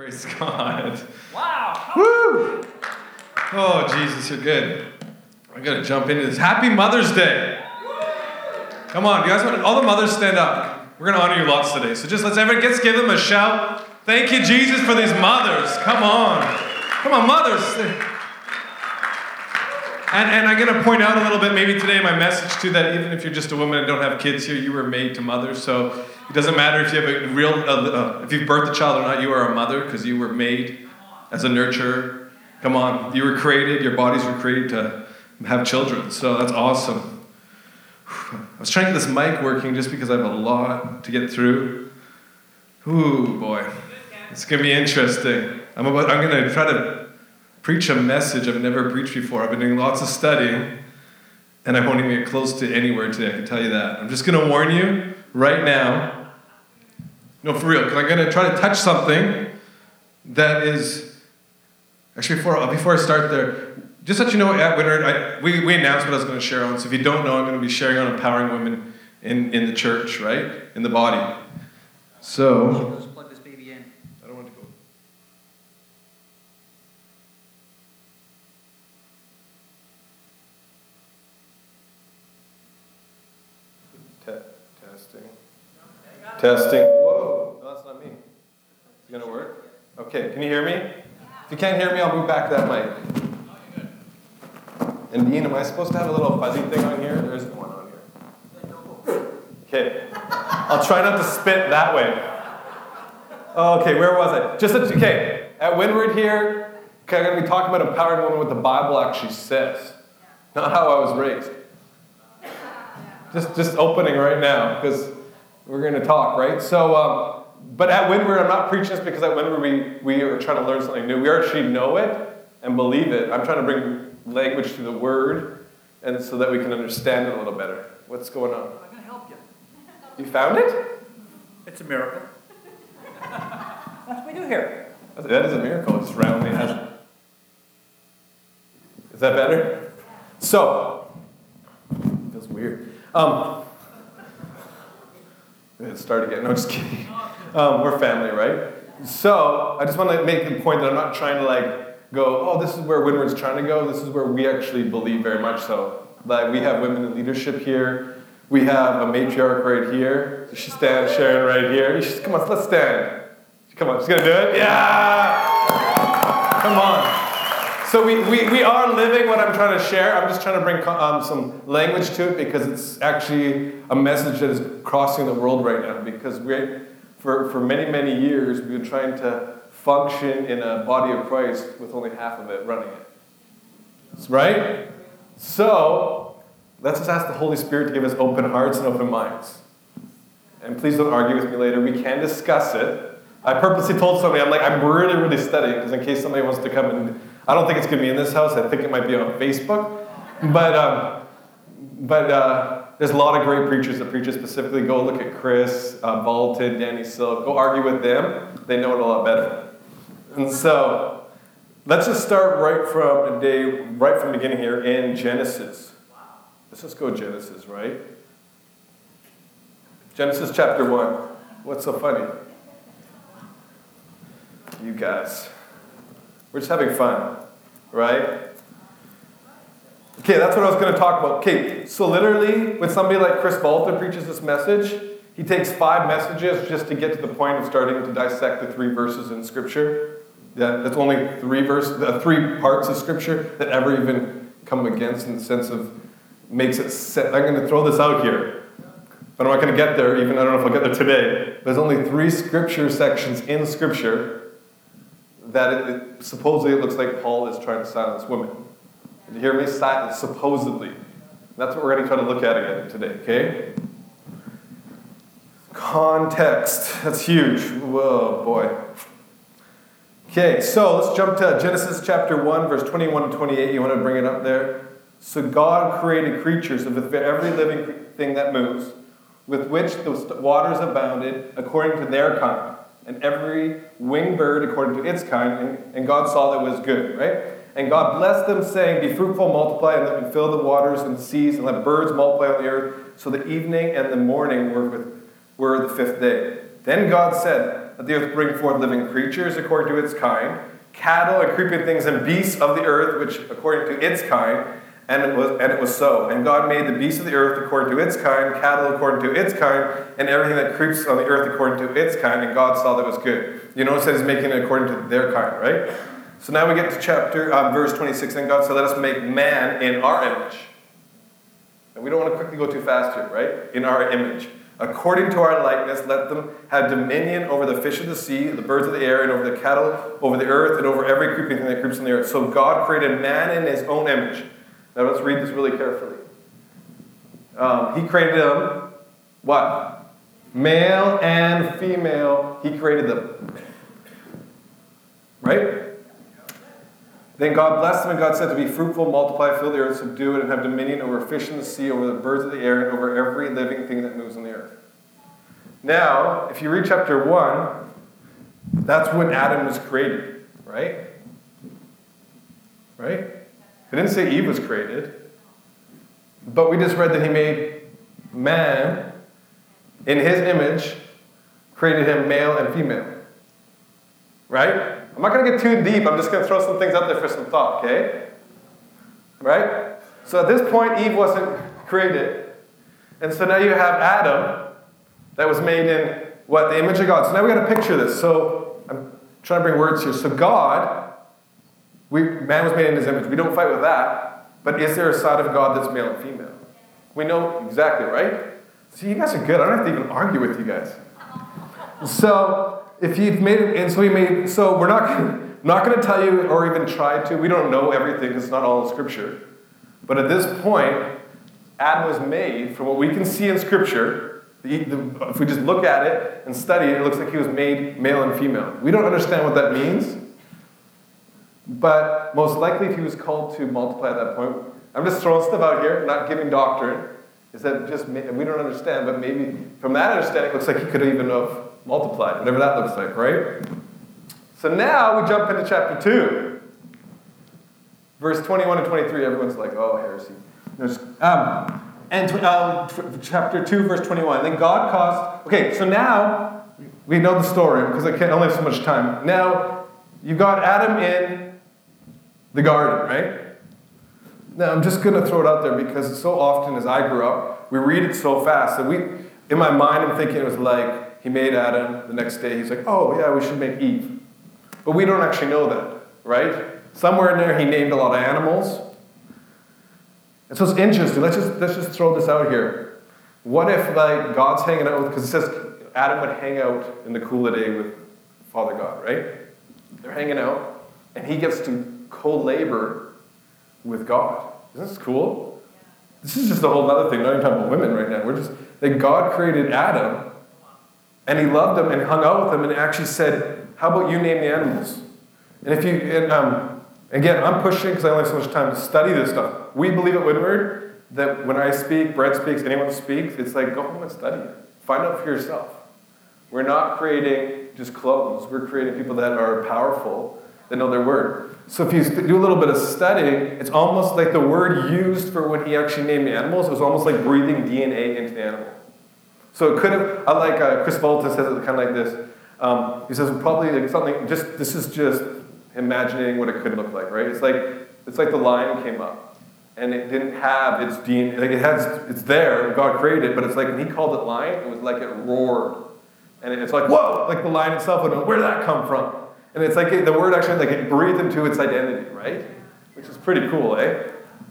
Praise God. Wow. Woo! Oh, Jesus, you're good. I gotta jump into this. Happy Mother's Day. Come on, you guys want all the mothers stand up. We're gonna honor you lots today. So just let's give them a shout. Thank you, Jesus, for these mothers. Come on. Come on, mothers. And I'm going to point out a little bit maybe today in my message too that even if you're just a woman and don't have kids here, you were made to mother. So it doesn't matter if you have if you've birthed a child or not, you are a mother because you were made as a nurturer. Come on, you were created, your bodies were created to have children. So that's awesome. I was trying to get this mic working just because I have a lot to get through. Ooh, boy. It's going to be interesting. I'm going to try to preach a message I've never preached before. I've been doing lots of studying, and I won't even get close to anywhere today, I can tell you that. I'm just going to warn you right now. No, for real, because I'm going to try to touch something that is... Actually, before I start there, just so you know, at Winter, we announced what I was going to share on. So if you don't know, I'm going to be sharing on empowering women in the church, right? In the body. So... Let's plug this baby in. I don't want to go... Testing. Whoa, no, that's not me. Is it going to work? Okay, can you hear me? If you can't hear me, I'll move back that mic. And Dean, am I supposed to have a little fuzzy thing on here? There isn't one on here. Okay. I'll try not to spit that way. Okay, where was I? At Windward here, I'm going to be talking about empowering women what the Bible actually says. Not how I was raised. Just opening right now, because we're going to talk, right? So, but at Windward, I'm not preaching this because at Windward we are trying to learn something new. We actually know it and believe it. I'm trying to bring language to the Word, and so that we can understand it a little better. What's going on? I'm going to help you. You found it? It's a miracle. That's what we do here. That is a miracle. It's round. It has. Is that better? So, it feels weird. Let's start again. No, just kidding. We're family, right? So, I just want to make the point that I'm not trying to go, this is where Windward's trying to go. This is where we actually believe very much so. We have women in leadership here. We have a matriarch right here. You should stand, Sharon, right here. Come on, let's stand. Come on, she's going to do it? Yeah! Come on. So we are living what I'm trying to share. I'm just trying to bring some language to it because it's actually a message that is crossing the world right now. Because for many, many years, we've been trying to function in a body of Christ with only half of it running it. Right? So, let's just ask the Holy Spirit to give us open hearts and open minds. And please don't argue with me later. We can discuss it. I purposely told somebody, I'm really, really studying, because in case somebody wants to come and... I don't think it's going to be in this house. I think it might be on Facebook. But there's a lot of great preachers that preach it specifically. Go look at Chris, Bolton, Danny Silk. Go argue with them. They know it a lot better. And so, let's just start right from the beginning here in Genesis. Let's just go Genesis, right? Genesis chapter 1. What's so funny? You guys. We're just having fun, right? Okay, that's what I was going to talk about. Okay, so literally, when somebody like Chris Bolton preaches this message, he takes 5 messages just to get to the point of starting to dissect the 3 verses in Scripture. That's only 3 parts of Scripture that ever even come against in the sense of makes it set. I'm going to throw this out here, but I'm not going to get there. I don't know if I'll get there today. There's only 3 Scripture sections in Scripture that supposedly it looks like Paul is trying to silence women. Did you hear me? Supposedly. That's what we're going to try to look at again today, okay? Context. That's huge. Whoa, boy. Okay, so let's jump to Genesis chapter 1, verse 21 and 28. You want to bring it up there? So God created creatures of every living thing that moves, with which the waters abounded according to their kind, and every winged bird according to its kind, and God saw that it was good, right? And God blessed them, saying, be fruitful, multiply, and fill the waters and the seas, and let birds multiply on the earth. So the evening and the morning were the 5th day. Then God said, let the earth bring forth living creatures according to its kind, cattle and creeping things and beasts of the earth, which according to its kind, and it was so. And God made the beasts of the earth according to its kind, cattle according to its kind, and everything that creeps on the earth according to its kind, and God saw that it was good. You notice that he's making it according to their kind, right? So now we get to verse 26, and God said, let us make man in our image. And we don't want to quickly go too fast here, right? In our image. According to our likeness, let them have dominion over the fish of the sea, the birds of the air, and over the cattle, over the earth, and over every creeping thing that creeps on the earth. So God created man in his own image. Now let's read this really carefully. He created them, what? Male and female, he created them. Right? Then God blessed them, and God said to be fruitful, multiply, fill the earth, subdue it, and have dominion over fish in the sea, over the birds of the air, and over every living thing that moves on the earth. Now, if you read chapter 1, that's when Adam was created, right? Right? It didn't say Eve was created, but we just read that he made man in his image, created him male and female. Right? I'm not going to get too deep. I'm just going to throw some things out there for some thought, okay? Right? So at this point, Eve wasn't created. And so now you have Adam that was made in, what? The image of God. So now we got to picture this. So I'm trying to bring words here. So God, man was made in his image. We don't fight with that. But is there a side of God that's male and female? We know exactly, right? See, you guys are good. I don't have to even argue with you guys. So if you've made it, and so we're not going to tell you or even try to. We don't know everything because it's not all in Scripture. But at this point, Adam was made, from what we can see in Scripture, if we just look at it and study it, it looks like he was made male and female. We don't understand what that means. But most likely, if he was called to multiply at that point, I'm just throwing stuff out here, not giving doctrine. Is that just we don't understand, but maybe from that understanding, it looks like he could even have multiplied, whatever that looks like, right? So now we jump into chapter 2. Verse 21 and 23, everyone's like, oh, heresy. Chapter 2, verse 21. Then God caused... Okay, so now we know the story because I only have so much time. Now, you got Adam in the garden, right? Now, I'm just going to throw it out there because so often as I grew up, we read it so fast. And in my mind, I'm thinking it was like, he made Adam, the next day he's like, oh yeah, we should make Eve. But we don't actually know that, right? Somewhere in there he named a lot of animals. And so it's interesting. Let's just throw this out here. What if like God's hanging out with, because it says Adam would hang out in the cool of the day with Father God, right? They're hanging out, and he gets to co-labor with God. Isn't this cool? This is just a whole other thing. Not even talking about women right now. We're just that God created Adam, and he loved him and hung out with him, and actually said, "How about you name the animals?" And if you again, I'm pushing because I only have so much time to study this stuff. We believe at Windward that when I speak, Brett speaks, anyone speaks, it's like go home and study it. Find out for yourself. We're not creating just clones. We're creating people that are powerful, that know their word. So if you do a little bit of studying, it's almost like the word used for when he actually named the animals, it was almost like breathing DNA into the animal. So it could have, like Chris Volta says it kind of like this. He says probably like something, this is just imagining what it could look like, right? It's like the lion came up, and it didn't have its DNA, like it's there, God created it, but it's like when he called it lion, it was like it roared. And it's like, whoa, like the lion itself would know, where did that come from? And it's like the word actually, like it breathed into its identity, right? Which is pretty cool, eh?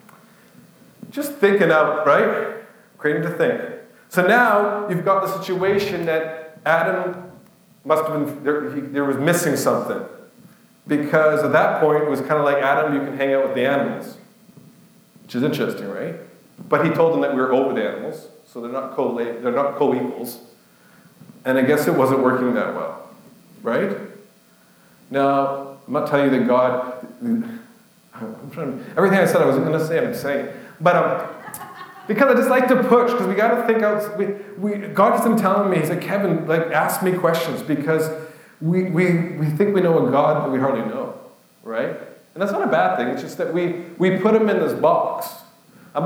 Just thinking out, right? Creating to think. So now you've got the situation that Adam must have been, there was missing something. Because at that point, it was kind of like, Adam, you can hang out with the animals. Which is interesting, right? But he told them that we were over the animals, so they're not co-equals. And I guess it wasn't working that well, right? Now, I'm not telling you that God, everything I said I was going to say, I'm saying. But because I just like to push, because we got to think out, God keeps telling me, he's like, Kevin, like, ask me questions, because we think we know a God that we hardly know, right? And that's not a bad thing, it's just that we put him in this box.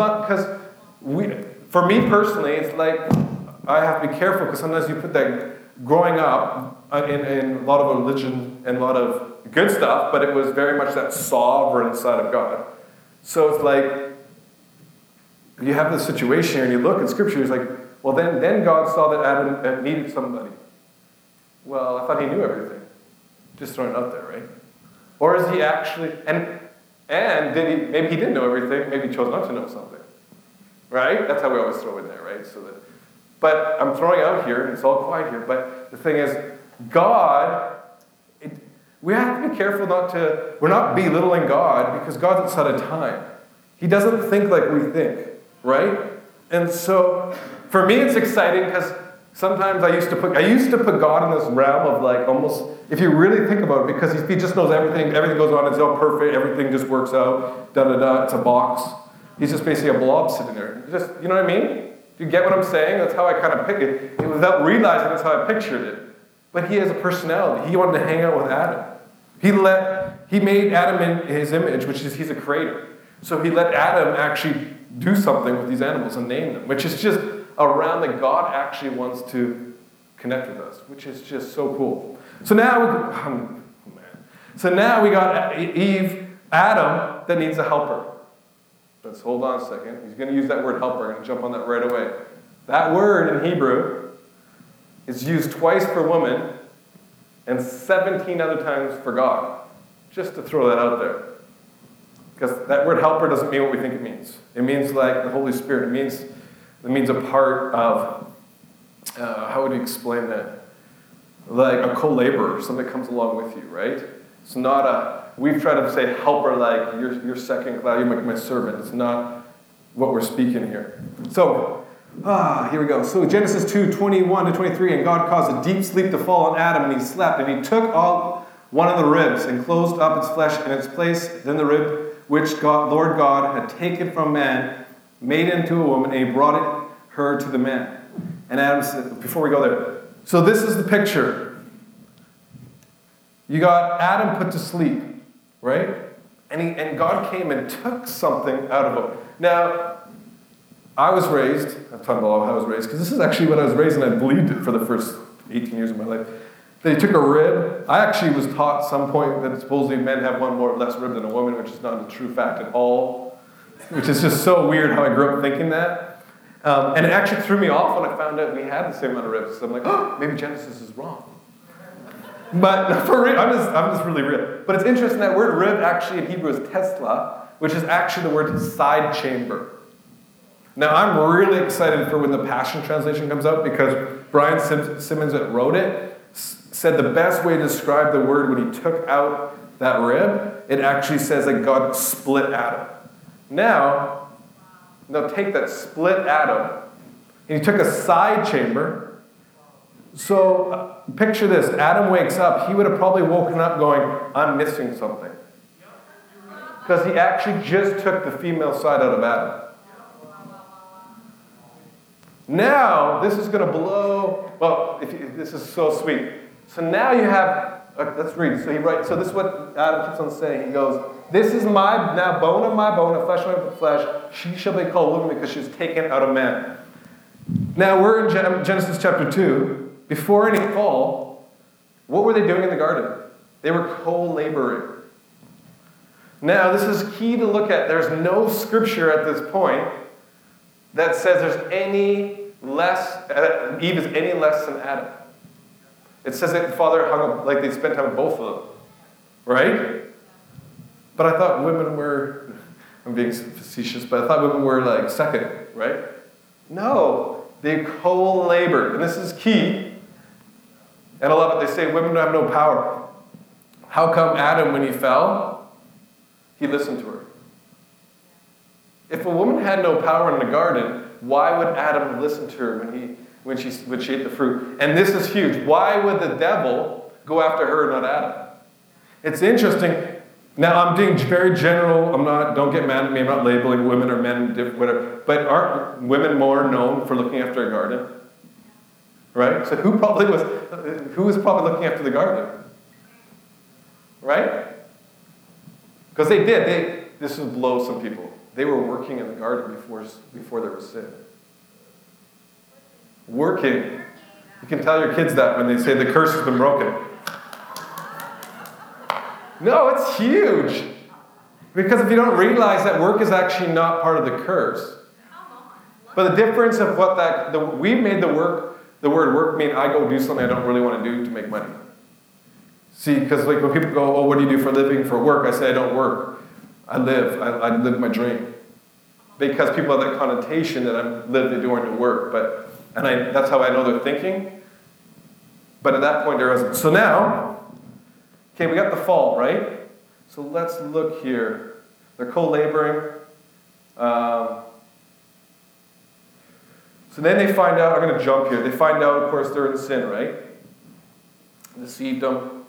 For me personally, it's like, I have to be careful, because sometimes you put that growing up in a lot of religion and a lot of good stuff, but it was very much that sovereign side of God. So it's like, you have this situation here and you look at Scripture, it's like, well, then God saw that Adam needed somebody. Well, I thought he knew everything. Just throwing it out there, right? Or is he actually, and maybe he didn't know everything, maybe he chose not to know something. Right? That's how we always throw in there, right? But I'm throwing out here, and it's all quiet here, but the thing is, God, we have to be careful we're not belittling God, because God's outside of time. He doesn't think like we think, right? And so, for me, it's exciting, because sometimes I used to put God in this realm of like almost, if you really think about it, because he just knows everything goes on, it's all perfect, everything just works out, it's a box. He's just basically a blob sitting there. Just, you know what I mean? Do you get what I'm saying? That's how I kind of pick it. Without realizing that's how I pictured it. But he has a personality. He wanted to hang out with Adam. He made Adam in his image, which is he's a creator. So he let Adam actually do something with these animals and name them, which is just around that God actually wants to connect with us, which is just so cool. So now we got Adam that needs a helper. Let's hold on a second. He's going to use that word helper. I'm going to jump on that right away. That word in Hebrew is used twice for woman and 17 other times for God. Just to throw that out there. Because that word helper doesn't mean what we think it means. It means like the Holy Spirit. It means a part of, how would you explain that? Like a co-laborer, somebody comes along with you, right? It's not we've tried to say helper like you're second class, you're my servant. It's not what we're speaking here. So, here we go. So Genesis 2:21-23, and God caused a deep sleep to fall on Adam, and he slept, and he took out one of the ribs and closed up its flesh in its place. Then the rib which Lord God had taken from man, made into a woman, and he brought her to the man. And Adam said, before we go there, so this is the picture. You got Adam put to sleep, right? And God came and took something out of him. Now, I'm talking about how I was raised, because this is actually what I was raised, and I believed it for the first 18 years of my life. They took a rib. I actually was taught at some point that supposedly men have one less rib than a woman, which is not a true fact at all, which is just so weird how I grew up thinking that. And it actually threw me off when I found out we had the same amount of ribs. So I'm like, oh, maybe Genesis is wrong. But for real, I'm just really real. But it's interesting, that word rib actually in Hebrew is tesla, which is actually the word side chamber. Now, I'm really excited for when the Passion Translation comes out, because Brian Simmons that wrote it said the best way to describe the word when he took out that rib, it actually says that God split Adam. Now take that split Adam, and he took a side chamber. So picture this, Adam wakes up, he would have probably woken up going, I'm missing something. Because he actually just took the female side out of Adam. Now, this is going to blow, this is so sweet. So now you have, let's read. So this is what Adam keeps on saying. He goes, this is my, now bone of my bone, and flesh of my flesh. She shall be called woman because she was taken out of man. Now we're in Genesis chapter 2. Before any fall, what were they doing in the garden? They were co-laboring. Now this is key to look at. There's no scripture at this point that says there's any less, Eve is any less than Adam. It says that the father hung up, like they spent time with both of them. Right? But I thought women were, I'm being facetious, but I thought women were like second, right? No, they co-labored. And this is key. And I love it. They say women have no power. How come Adam, when he fell, he listened to her? If a woman had no power in the garden, why would Adam listen to her when she ate the fruit? And this is huge. Why would the devil go after her and not Adam? It's interesting. Now, I'm being very general. Don't get mad at me. I'm not labeling women or men, whatever. But aren't women more known for looking after a garden? Right? So who was probably looking after the garden? Right? Because they did. This would blow some people. They were working in the garden before there was sin. Working. You can tell your kids that when they say the curse has been broken. No, it's huge. Because if you don't realize that work is actually not part of the curse. But the difference of what we made the word work mean I go do something I don't really want to do to make money. See, because like when people go, oh, what do you do for a living, for work? I say I don't work. I live. I live my dream. Because people have that connotation that I'm literally doing to work. That's how I know they're thinking. But at that point, there isn't. So now, okay, we got the fall, right? So let's look here. They're co-laboring. So then they find out, I'm going to jump here. They find out, of course, they're in sin, right? Deceived them.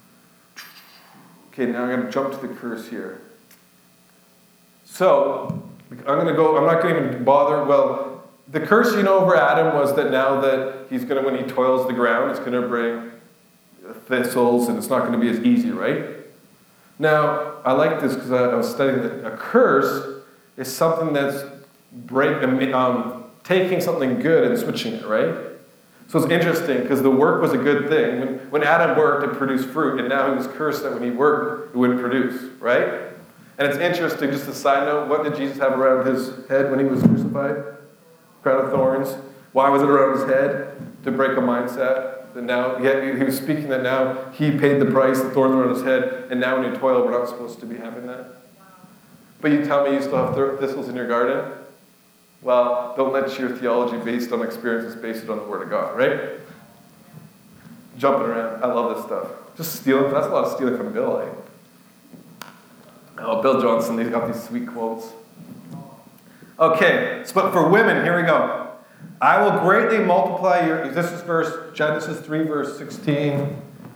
Okay, now I'm going to jump to the curse here. So, I'm not going to even bother. Well, the curse, over Adam was that now that he's going to, when he toils the ground, it's going to bring thistles and it's not going to be as easy, right? Now, I like this because I was studying that a curse is something that's taking something good and switching it, right? So it's interesting because the work was a good thing. When Adam worked, it produced fruit, and now he was cursed that when he worked, it wouldn't produce, right? And it's interesting, just a side note, what did Jesus have around his head when he was crucified? Crown of thorns. Why was it around his head? To break a mindset. That now, he was speaking that now he paid the price, the thorns were on his head, and now when you toil, we're not supposed to be having that. But you tell me you still have thistles in your garden? Well, don't let your theology based on experiences based it on the Word of God, right? Jumping around. I love this stuff. Just stealing. That's a lot of stealing from Bill, Oh, Bill Johnson, he's got these sweet quotes. Okay, but for women, here we go. I will greatly multiply this is Genesis 3, verse 16.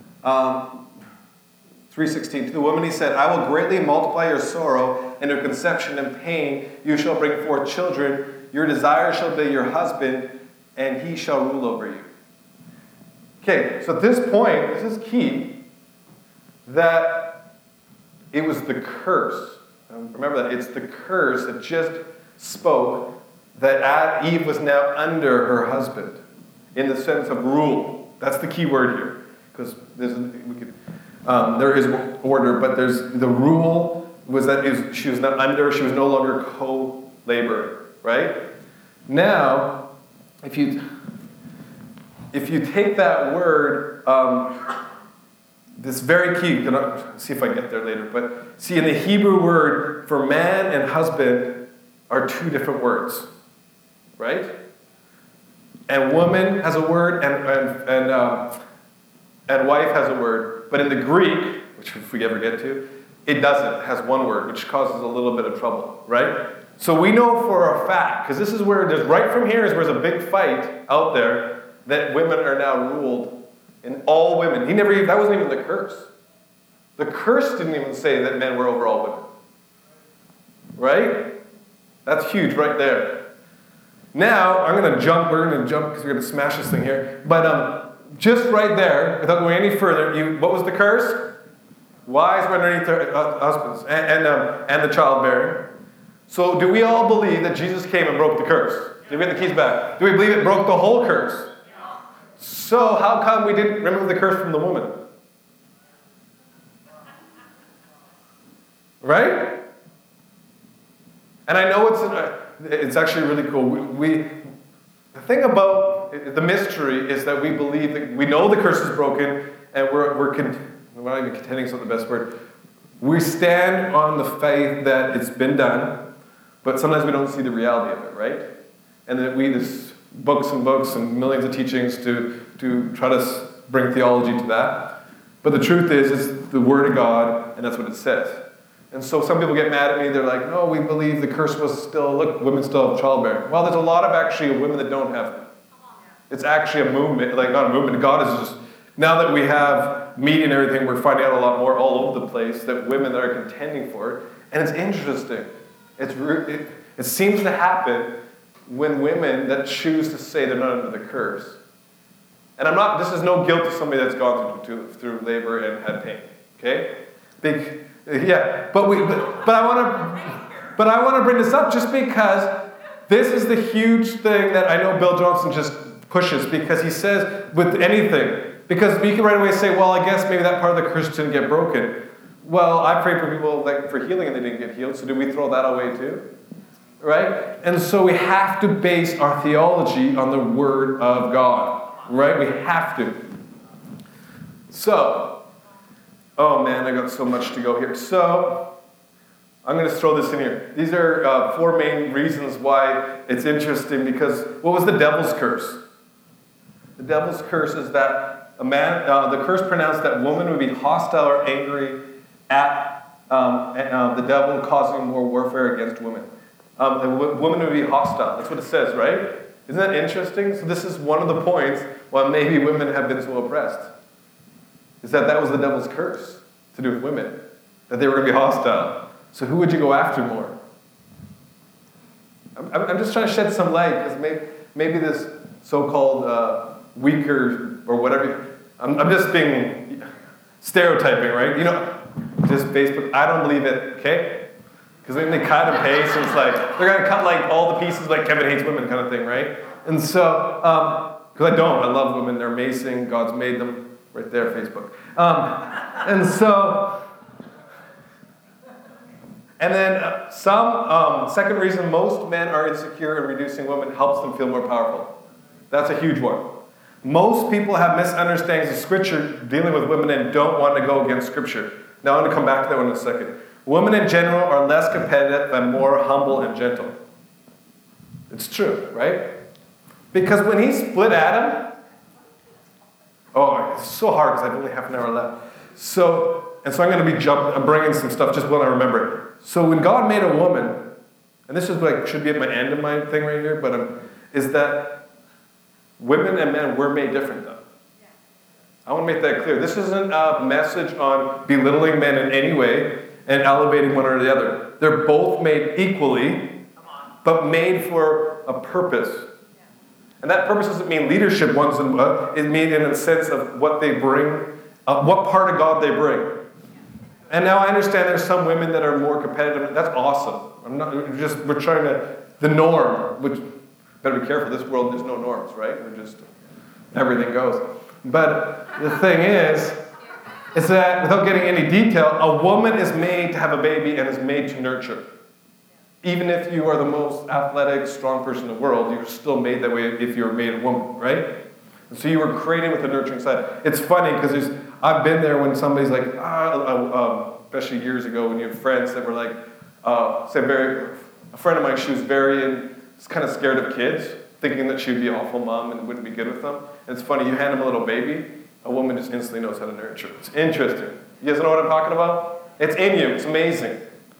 3:16. To the woman he said, I will greatly multiply your sorrow and your conception and pain. You shall bring forth children. Your desire shall be your husband, and he shall rule over you. Okay, so at this point, this is key, that it was the curse. Remember that. It's the curse that just spoke that Eve was now under her husband in the sense of rule. That's the key word here. Because there is order, but there's the rule was that she was not under, she was no longer co-laboring, right? Now, if you take that word, this very key, see if I get there later, but see in the Hebrew word for man and husband are two different words, right? And woman has a word, and wife has a word. But in the Greek, which if we ever get to, it doesn't. It has one word, which causes a little bit of trouble, right? So we know for a fact, because this is where, right from here is where there's a big fight out there, that women are now ruled, and all women. That wasn't even the curse. The curse didn't even say that men were over all women. Right? That's huge right there. Now, we're going to jump because we're going to smash this thing here. But just right there, without going any further, what was the curse? Wives were underneath their husbands and the childbearing. So do we all believe that Jesus came and broke the curse? Did we get the keys back? Do we believe it broke the whole curse? So how come we didn't remove the curse from the woman? Right? And I know it's actually really cool. The thing about the mystery is that we believe that we know the curse is broken, and we're not even contending is not the best word. We stand on the faith that it's been done, but sometimes we don't see the reality of it, right? And that there's books and books and millions of teachings to try to bring theology to that. But the truth is, it's the Word of God, and that's what it says. And so some people get mad at me. They're like, no, we believe the curse was still, look, women still have childbearing. Well, there's a lot of actually women that don't have it. It's actually a movement, like not a movement. God is just, now that we have media and everything, we're finding out a lot more all over the place that women that are contending for it. And it's interesting. It seems to happen when women that choose to say they're not under the curse. And this is no guilt to somebody that's gone through labor and had pain. Okay? But I want to bring this up just because this is the huge thing that I know Bill Johnson just pushes, because he says with anything, because you can right away say, well, I guess maybe that part of the curse didn't get broken. Well, I prayed for people for healing and they didn't get healed, so do we throw that away too? Right? And so we have to base our theology on the Word of God. Right? We have to. So, oh man, I got so much to go here. So, I'm going to throw this in here. These are 4 main reasons why it's interesting, because what was the devil's curse? The devil's curse is that the curse pronounced that woman would be hostile or angry at the devil, causing more warfare against women. The woman would be hostile. That's what it says, right? Isn't that interesting? So this is one of the points why maybe women have been so oppressed. Is that was the devil's curse to do with women. That they were going to be hostile. So who would you go after more? I'm just trying to shed some light, because maybe this so-called weaker or whatever, I'm just being stereotyping, right? Just Facebook, I don't believe it, okay? Because then they cut and paste, and it's like, they're going to cut like all the pieces like Kevin hates women kind of thing, right? And so, because I love women, they're amazing, God's made them, right there, Facebook. And so, and then second reason, most men are insecure, and reducing women helps them feel more powerful. That's a huge one. Most people have misunderstandings of Scripture dealing with women and don't want to go against Scripture. Now I'm going to come back to that one in a second. Women in general are less competitive and more humble and gentle. It's true, right? Because when he split Adam, it's so hard because I have only half an hour left. So I'm going to I'm bringing some stuff just when I remember it. So when God made a woman, and this is should be at my end of my thing right here, but is that women and men were made different though. Yeah. I want to make that clear. This isn't a message on belittling men in any way and elevating one or the other. They're both made equally, but made for a purpose. Yeah. And that purpose doesn't mean leadership ones, it means in a sense of what they bring, what part of God they bring. And now I understand there's some women that are more competitive. That's awesome. We're trying to, the norm, which, better be careful, this world, there's no norms, right? Everything goes. But the thing is that without getting any detail, a woman is made to have a baby and is made to nurture. Even if you are the most athletic, strong person in the world, you're still made that way if you're made a woman, right? And so you were created with the nurturing side. It's funny because I've been there when somebody's like, especially years ago when you have friends that were like, a friend of mine, she was kind of scared of kids, thinking that she would be an awful mom and wouldn't be good with them. And it's funny, you hand them a little baby, a woman just instantly knows how to nurture. It's interesting. You guys know what I'm talking about? It's in you. It's amazing.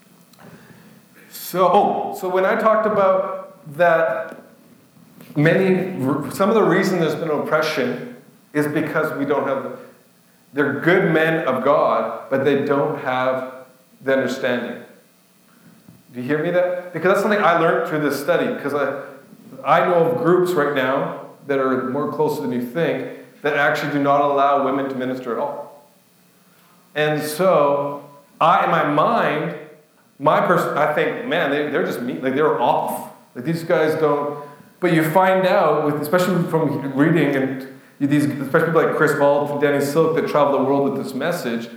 So when I talked about that, some of the reason there's been oppression is because we don't have they're good men of God, but they don't have the understanding. Do you hear me that? Because that's something I learned through this study, because I know of groups right now that are more closer than you think that actually do not allow women to minister at all. And so, in my mind, I think, man, they're just mean, they're off. These guys don't. But you find out, especially from reading and especially people like Chris Bald and Danny Silk that travel the world with this message,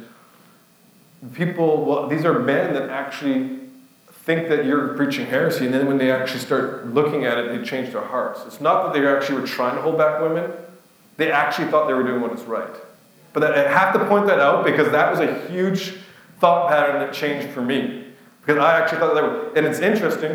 these are men that actually think that you're preaching heresy, and then when they actually start looking at it, they change their hearts. It's not that they actually were trying to hold back women. They actually thought they were doing what is right. But I have to point that out because that was a huge thought pattern that changed for me. Because I actually thought that would, and it's interesting,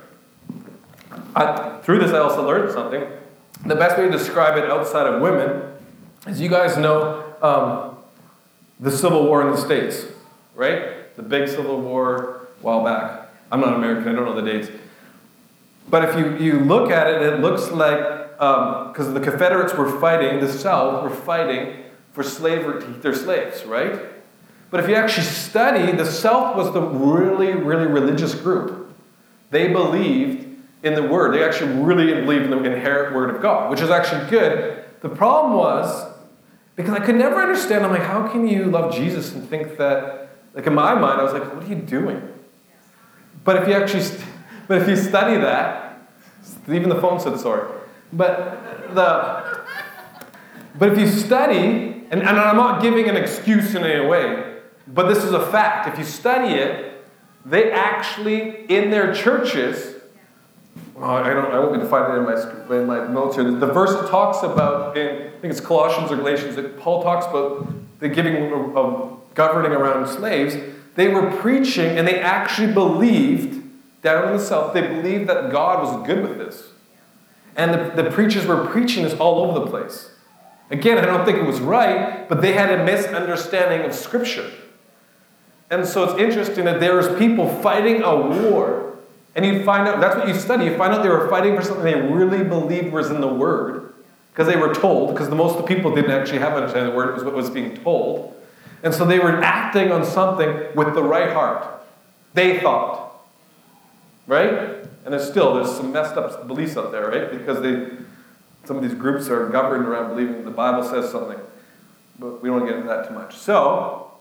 through this I also learned something. The best way to describe it outside of women is, you guys know the Civil War in the States, right? The big Civil War a while back. I'm not American, I don't know the dates. But if you look at it, it looks like, because the Confederates were fighting, the South were fighting for slavery to keep their slaves, right? But if you actually study, the South was the really, really religious group. They believed in the Word. They actually really believed in the inherent Word of God, which is actually good. The problem was, because I could never understand, I'm like, how can you love Jesus and think that, in my mind, I was like, what are you doing? But if you study that, even the phone said sorry. But if you study, and I'm not giving an excuse in any way, but this is a fact. If you study it, they actually, in their churches, I won't be to find it in my notes here. The verse talks about, I think it's Colossians or Galatians, that Paul talks about the giving of governing around slaves. They were preaching, and they actually believed, down in the South, they believed that God was good with this. And the preachers were preaching this all over the place. Again, I don't think it was right, but they had a misunderstanding of Scripture. And so it's interesting that there was people fighting a war. And you find out, that's what you study, you find out they were fighting for something they really believed was in the Word. Because they were told, because most of the people didn't actually have understanding of the Word, it was what was being told. And so they were acting on something with the right heart. They thought. Right? And there's some messed up beliefs out there, right? Because some of these groups are governed around believing the Bible says something. But we don't want to get into that too much. So,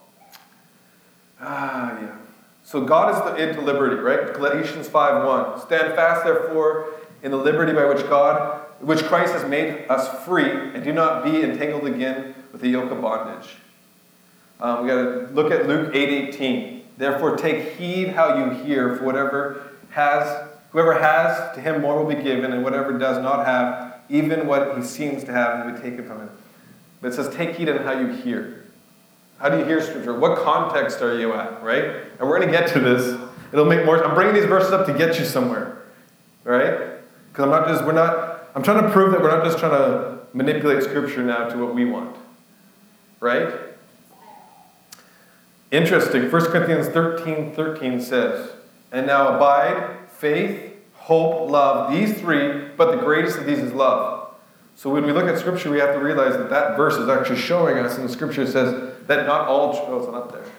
So God is into liberty, right? Galatians 5:1. Stand fast, therefore, in the liberty by which Christ has made us free, and do not be entangled again with the yoke of bondage. We got to look at Luke 8:18. Therefore, take heed how you hear, for whoever has, to him more will be given, and whatever does not have, even what he seems to have, will be taken from him. But it says, take heed on how you hear. How do you hear Scripture? What context are you at, right? And we're going to get to this. It'll make more. I'm bringing these verses up to get you somewhere, right? Because I'm trying to prove that we're not just trying to manipulate Scripture now to what we want, right? Interesting. 1 Corinthians 13:13 says, and now abide faith, hope, love, these three, but the greatest of these is love. So when we look at Scripture, we have to realize that verse is actually showing us, and the Scripture says that not all... Oh, it's not up there.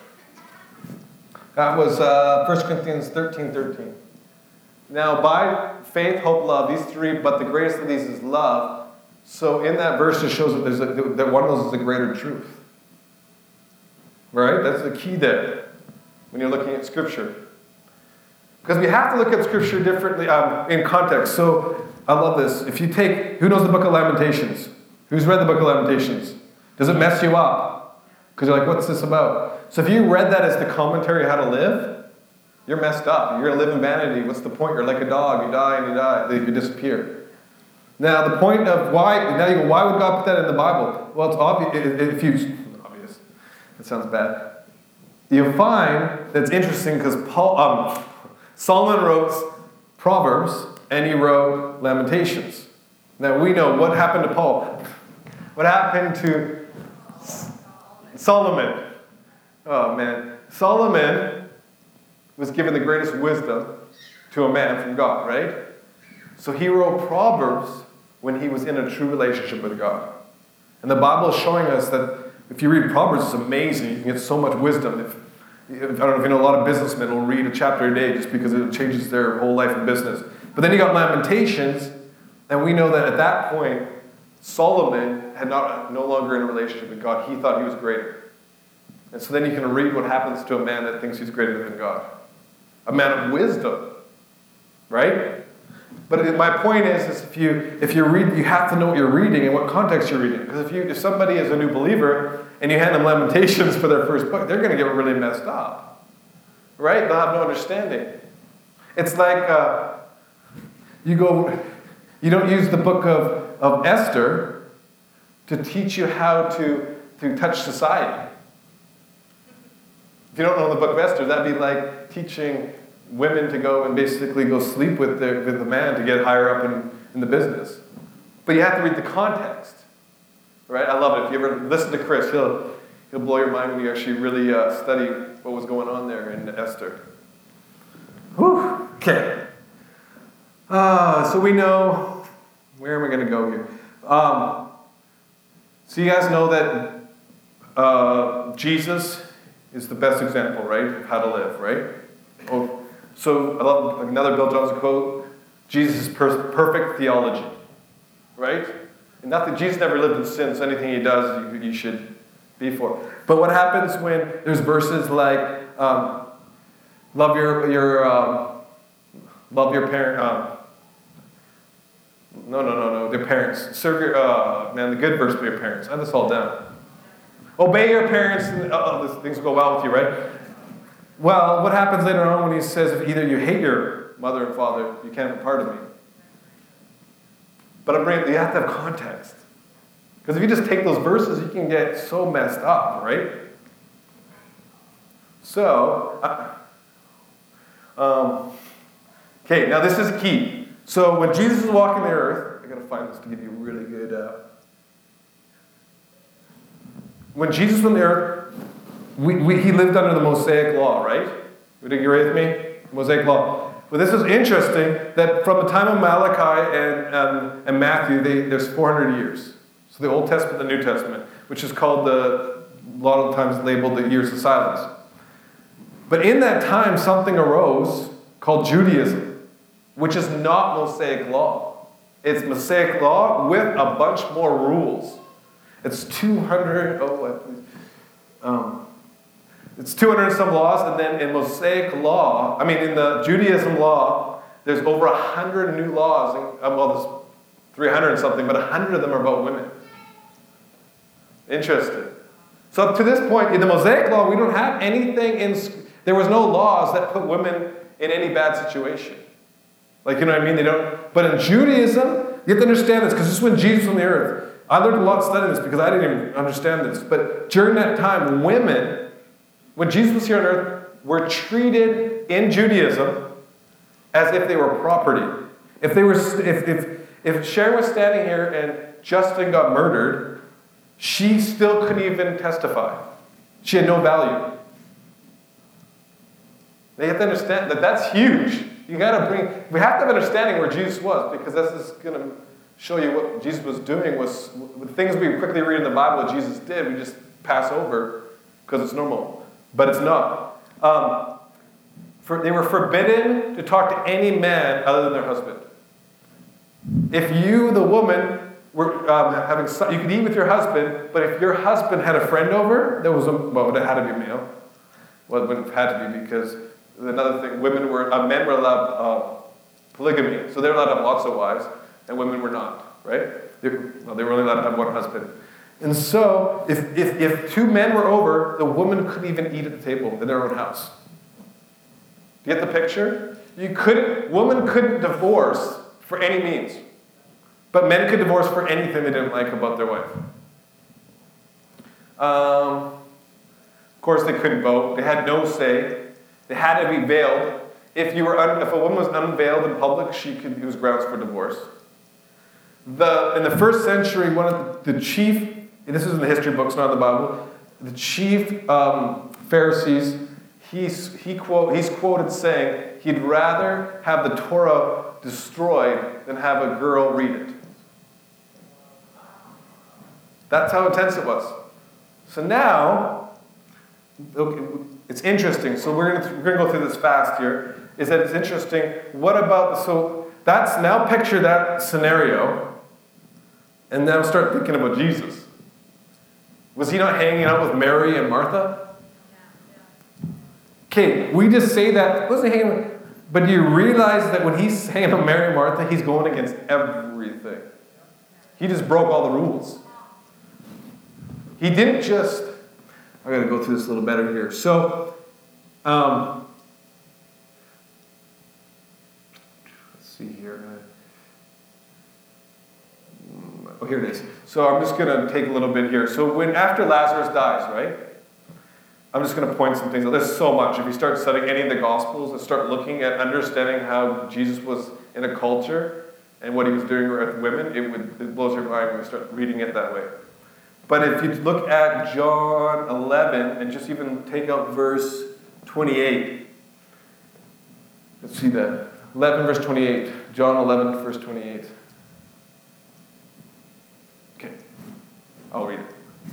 That was 1 Corinthians 13:13. Now abide faith, hope, love, these three, but the greatest of these is love. So in that verse, it shows that one of those is the greater truth. Right? That's the key there when you're looking at Scripture. Because we have to look at Scripture differently in context. So I love this. If you take, who knows the book of Lamentations? Who's read the book of Lamentations? Does it mess you up? Because you're like, what's this about? So if you read that as the commentary how to live, you're messed up. You're going to live in vanity. What's the point? You're like a dog. You die and you die. Then you disappear. Now the point of why would God put that in the Bible? Well, it's obvious. Obvious. That sounds bad. You'll find that's interesting because Solomon wrote Proverbs and he wrote Lamentations. Now we know what happened to Paul. What happened to Solomon? Oh man. Solomon was given the greatest wisdom to a man from God, right? So he wrote Proverbs when he was in a true relationship with God. And the Bible is showing us that if you read Proverbs, it's amazing. You can get so much wisdom. I don't know if you know, a lot of businessmen will read a chapter a day just because it changes their whole life in business. But then you got Lamentations, and we know that at that point, Solomon had no longer in a relationship with God. He thought he was greater. And so then you can read what happens to a man that thinks he's greater than God. A man of wisdom, right? But my point is if you read, you have to know what you're reading and what context you're reading. Because if somebody is a new believer and you hand them Lamentations for their first book, they're going to get really messed up, right? They'll have no understanding. It's like you don't use the book of Esther to teach you how to touch society. If you don't know the book of Esther, that'd be like teaching women to go and basically go sleep with the man to get higher up in the business. But you have to read the context, right? I love it. If you ever listen to Chris, he'll blow your mind when you actually really study what was going on there in Esther. Whew. Okay. So we know, where am I going to go here? So you guys know that Jesus is the best example, right, of how to live, right? So I love another Bill Johnson quote, Jesus' perfect theology, right? And not that Jesus never lived in sin, so anything he does, you should be for. But what happens when there's verses like, love your parent, No. Their parents. Serve your, the good verse for your parents. I have this all down. Obey your parents, and things will go well with you, right? Well, what happens later on when he says, if either you hate your mother and father, you can't be part of me. But you have to have context. Because if you just take those verses, you can get so messed up, right? So, okay, now this is key. So when Jesus is walking the earth, I got to find this to give you a really good. When Jesus was on the earth, he lived under the Mosaic law, right? Would you agree with me? Mosaic law. Well, this is interesting that from the time of Malachi and Matthew, there's 400 years. So the Old Testament, the New Testament, which is called a lot of times labeled the years of silence. But in that time, something arose called Judaism, which is not Mosaic law. It's Mosaic law with a bunch more rules. It's 200. It's 200 and some laws, and then in Mosaic law, in the Judaism law, there's over 100 new laws. There's 300 and something, but 100 of them are about women. Interesting. So up to this point, in the Mosaic law, we don't have anything there was no laws that put women in any bad situation. Like, you know what I mean? They don't. But in Judaism, you have to understand this, because this is when Jesus was on the earth. I learned a lot studying this because I didn't even understand this. But during that time, women, when Jesus was here on earth, were treated in Judaism as if they were property. If Sharon was standing here and Justin got murdered, she still couldn't even testify. She had no value. Now you have to understand that's huge. We have to have understanding where Jesus was, because this is going to show you what Jesus was doing was the things we quickly read in the Bible that Jesus did, we just pass over because it's normal. But it's not. They were forbidden to talk to any man other than their husband. If you, the woman, were you could eat with your husband, but if your husband had a friend over, it had to be male. Well, it wouldn't have had to be, because another thing, men were allowed polygamy, so they were allowed to have lots of wives, and women were not, right? They were only allowed to have one husband. And so, if two men were over, the woman couldn't even eat at the table in their own house. Do you get the picture? Woman couldn't divorce for any means. But men could divorce for anything they didn't like about their wife. Of course, they couldn't vote. They had no say. They had to be veiled. If a woman was unveiled in public, it was grounds for divorce. In the first century, one of the chief, this is in the history books, not in the Bible, the chief Pharisees, he's quoted saying he'd rather have the Torah destroyed than have a girl read it. That's how intense it was. So now, it's interesting. So we're going to go through this fast here. Is that it's interesting. That's now picture that scenario, and now start thinking about Jesus. Was he not hanging out with Mary and Martha? Okay, we just say that. Wasn't hanging, but do you realize that when he's hanging out with Mary and Martha, he's going against everything. He just broke all the rules. He didn't just. I got to go through this a little better here. So, let's see here. Oh, here it is. So I'm just going to take a little bit here. So after Lazarus dies, right? I'm just going to point some things out. There's so much. If you start studying any of the Gospels and start looking at understanding how Jesus was in a culture and what he was doing with women, it blows your mind when you start reading it that way. But if you look at John 11 and just even take out verse 28. Let's see that. 11 verse 28. John 11 verse 28. Okay. I'll read it.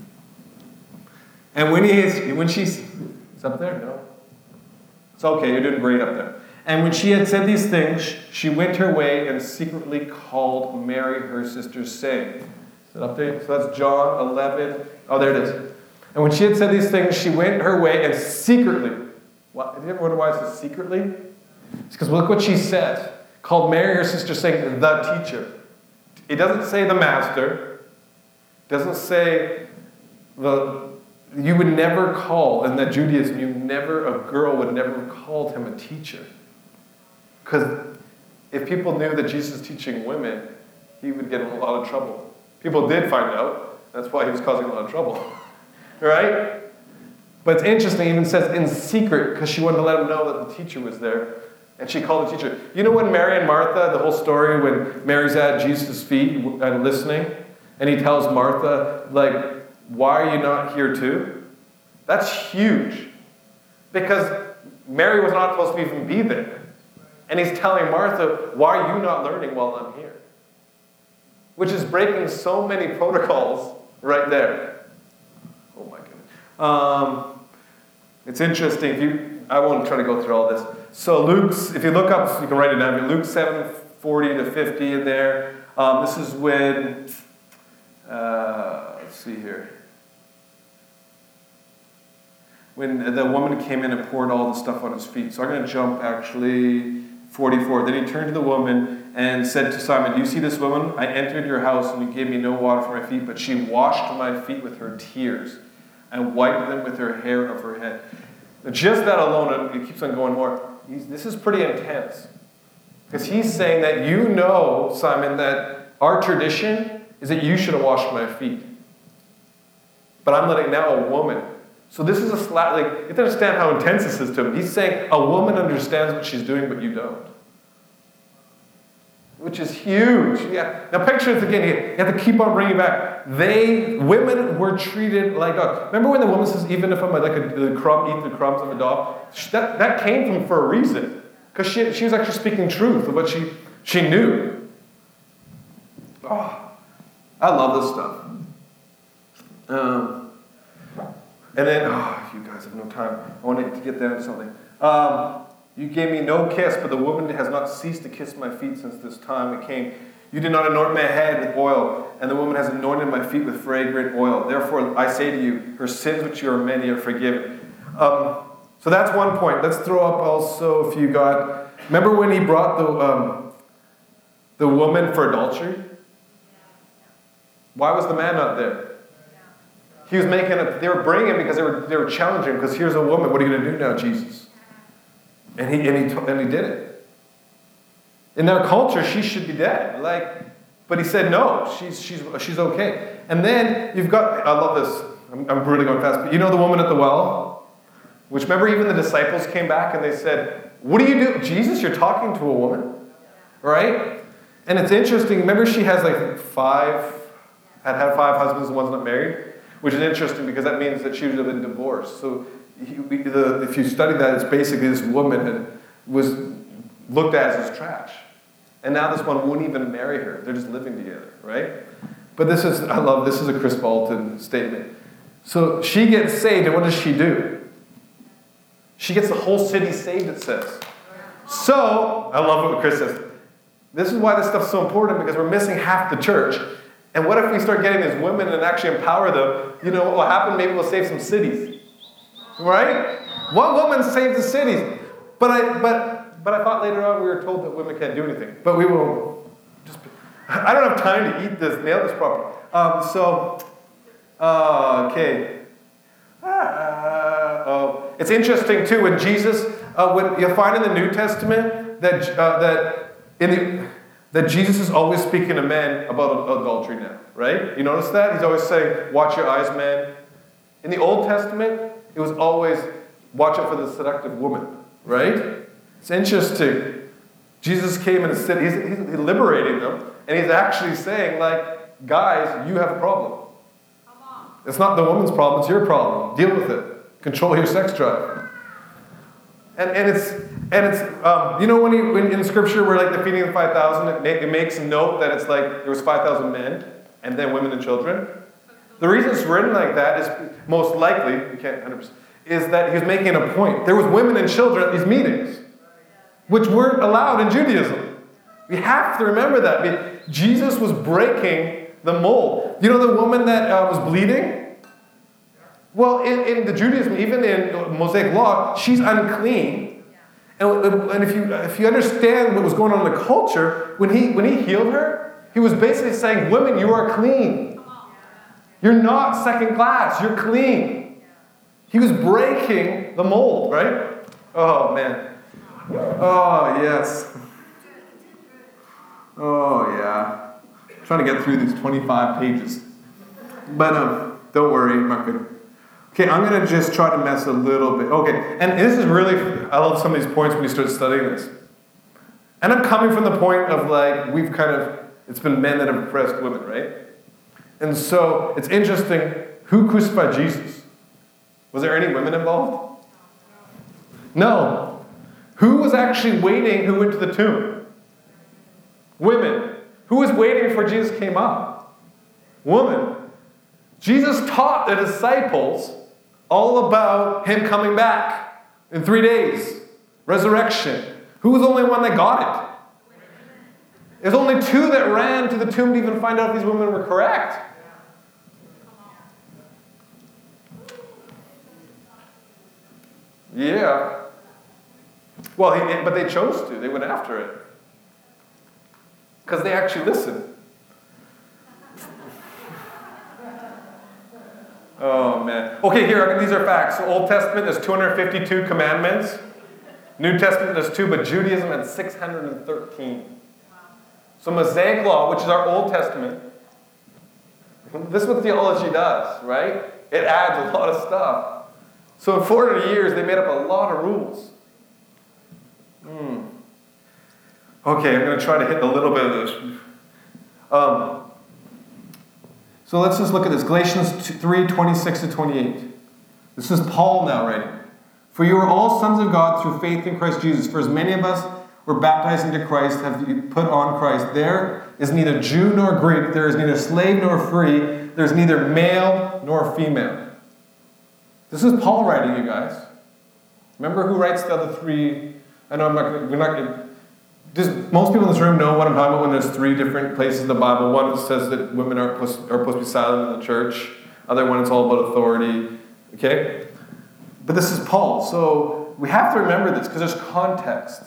And when she's up there? No. It's okay, you're doing great up there. And when she had said these things, she went her way and secretly called Mary, her sister, saying, is that up there? So that's John 11. Oh, there it is. And when she had said these things, she went her way and secretly. What? Did you ever wonder why it says secretly? It's because look what she said. Called Mary, her sister, saying, the teacher. He doesn't say the master. Doesn't say you would never call, in that Judaism, a girl would never have called him a teacher. Because if people knew that Jesus is teaching women, he would get in a lot of trouble. People did find out. That's why he was causing a lot of trouble. Right? But it's interesting, it even says in secret, because she wanted to let him know that the teacher was there. And she called the teacher. You know when Mary and Martha, the whole story, when Mary's at Jesus' feet and listening, and he tells Martha, like, why are you not here too? That's huge. Because Mary was not supposed to even be there. And he's telling Martha, why are you not learning while I'm here? Which is breaking so many protocols right there. Oh my goodness. It's interesting. I won't try to go through all this. So Luke's, if you look up, you can write it down. Luke 7:40 to 50 in there. This is when, let's see here. When the woman came in and poured all the stuff on his feet. So I'm going to jump actually 44. Then he turned to the woman and said to Simon, do you see this woman? I entered your house and you gave me no water for my feet, but she washed my feet with her tears and wiped them with her hair of her head. Just that alone, it keeps on going more. This is pretty intense. Because he's saying that you know, Simon, that our tradition is that you should have washed my feet. But I'm letting now a woman. So this is a slap, like, you have to understand how intense this is to him. He's saying a woman understands what she's doing, but you don't. Which is huge. Yeah. Now picture this again. You have to keep on bringing back. Women were treated like dogs. Remember when the woman says, even if I'm like a crumb, eat the crumbs of a dog? That came from for a reason. Because she was actually speaking truth of what she knew. Oh, I love this stuff. And then, you guys have no time. I wanted to get down to something. You gave me no kiss, but the woman has not ceased to kiss my feet since this time it came. You did not anoint my head with oil, and the woman has anointed my feet with fragrant oil. Therefore, I say to you, her sins, which are many, are forgiven. So that's one point. Let's throw up also, if you got... Remember when he brought the woman for adultery? Why was the man not there? He was making they were bringing him because they were challenging him, because here's a woman, what are you going to do now, Jesus? And he did it. In their culture, she should be dead. But he said no, she's okay. And then you've got, I love this, I'm really going fast, but you know the woman at the well? Which, remember, even the disciples came back and they said, what do you do? Jesus, you're talking to a woman? Right? And it's interesting, remember she has had 5 husbands and one's not married? Which is interesting because that means that she would have been divorced. So if you study that, it's basically this woman was looked at as trash. And now this one wouldn't even marry her. They're just living together, right? But this is a Chris Bolton statement. So she gets saved, and what does she do? She gets the whole city saved, it says. So, I love what Chris says. This is why this stuff's so important, because we're missing half the church. And what if we start getting these women and actually empower them? You know what will happen? Maybe we'll save some cities. Right? One woman saved the cities. But I thought later on we were told that women can't do anything. But we will just... I don't have time to nail this properly. Okay. It's interesting too when Jesus, when you find in the New Testament that Jesus is always speaking to men about adultery now, right? You notice that? He's always saying, watch your eyes, man. In the Old Testament, it was always, watch out for the seductive woman, right? It's interesting. Jesus came and said, he's liberating them, and he's actually saying, like, guys, you have a problem. It's not the woman's problem, it's your problem. Deal with it. Control your sex drive. And it's you know when in Scripture where like the feeding of the 5,000, it makes note that it's like there was 5,000 men and then women and children. The reason it's written like that is most likely, we can't 100%, is that he's making a point. There was women and children at these meetings, which weren't allowed in Judaism. We have to remember that. I mean, Jesus was breaking the mold. You know the woman that was bleeding? Well, in the Judaism, even in Mosaic law, she's unclean. And if you understand what was going on in the culture, when he healed her, He was basically saying, women, you are clean. You're not second class. You're clean. He was breaking the mold, right? Oh, man. Oh, yes. Oh, yeah. I'm trying to get through these 25 pages. But don't worry, I'm not going to. Okay, I'm going to just try to mess a little bit. Okay, and this is really, I love some of these points when you start studying this. And I'm coming from the point of like, it's been men that have oppressed women, right? And so it's interesting, who crucified Jesus? Was there any women involved? No. Who was actually waiting? Who went to the tomb? Women. Who was waiting before Jesus came up? Woman. Jesus taught the disciples all about him coming back in 3 days. Resurrection. Who was the only one that got it? There's only 2 that ran to the tomb to even find out if these women were correct. Yeah. Well, but they chose to. They went after it. Because they actually listened. Oh, man. Okay, here, these are facts. So Old Testament, there's 252 commandments. New Testament, there's 2, but Judaism had 613. So Mosaic Law, which is our Old Testament, this is what theology does, right? It adds a lot of stuff. So in 400 years, they made up a lot of rules. Okay, I'm going to try to hit a little bit of this. So let's just look at this. Galatians 3:26-28. This is Paul now writing. For you are all sons of God through faith in Christ Jesus. For as many of us were baptized into Christ, have you put on Christ. There is neither Jew nor Greek. There is neither slave nor free. There is neither male nor female. This is Paul writing, you guys. Remember who writes the other 3? I know we're not going to. Most people in this room know what I'm talking about when there's 3 different places in the Bible. One says that women are supposed to be silent in the church. Other one, it's all about authority. Okay? But this is Paul. So we have to remember this because there's context.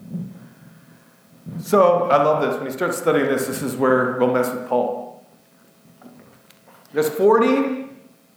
So I love this. When you start studying this, this is where we'll mess with Paul. There's 40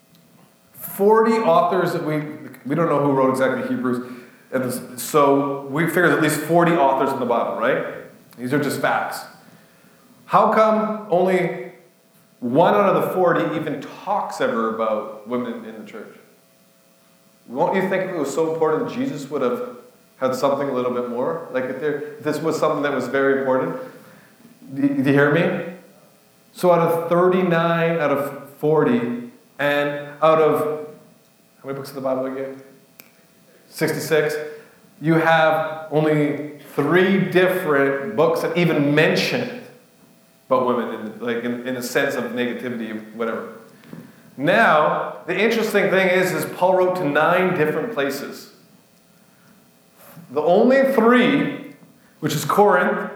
authors that we don't know who wrote exactly Hebrews. And so we figure there's at least 40 authors in the Bible, right? These are just facts. How come only 1 out of the 40 even talks ever about women in the church? Won't you think if it was so important, Jesus would have had something a little bit more? Like if this was something that was very important. Do you hear me? So out of 39, out of 40, and out of, how many books in the Bible again? 66. You have only 3 different books that even mention about women in a sense of negativity, whatever. Now, the interesting thing is Paul wrote to 9 different places. The only 3, which is Corinth,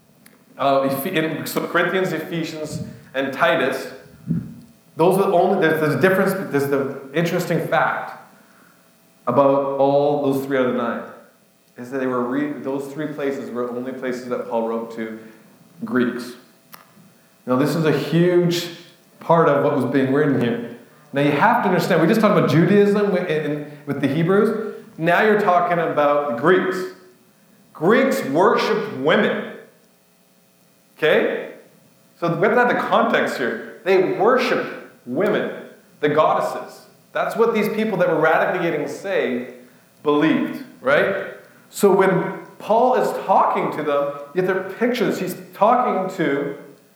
so Corinthians, Ephesians, and Titus, those are the only, there's a difference, there's the interesting fact about all those 3 out of the 9, is that those 3 places were only places that Paul wrote to Greeks. Now this is a huge part of what was being written here. Now you have to understand, we just talked about Judaism with the Hebrews. Now you're talking about the Greeks. Greeks worshipped women. Okay? So we have to have the context here. They worshipped women, the goddesses. That's what these people that were radically getting saved believed, right? So when Paul is talking to them, you have to picture this. He's talking to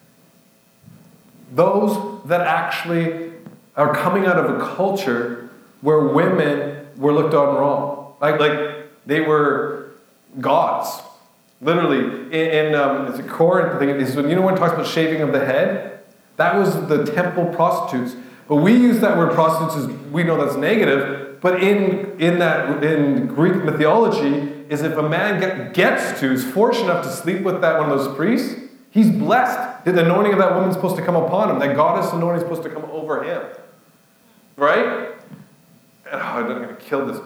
those that actually are coming out of a culture where women were looked on wrong. Like they were gods. Literally, in it's a Corinth thing. Is when when it talks about shaving of the head, that was the temple prostitutes. But we use that word prostitutes as we know that's negative. But in Greek mythology, is if a man is fortunate enough to sleep with one of those priests, he's blessed. The anointing of that woman is supposed to come upon him. That goddess anointing is supposed to come over him, right? I'm going to kill this.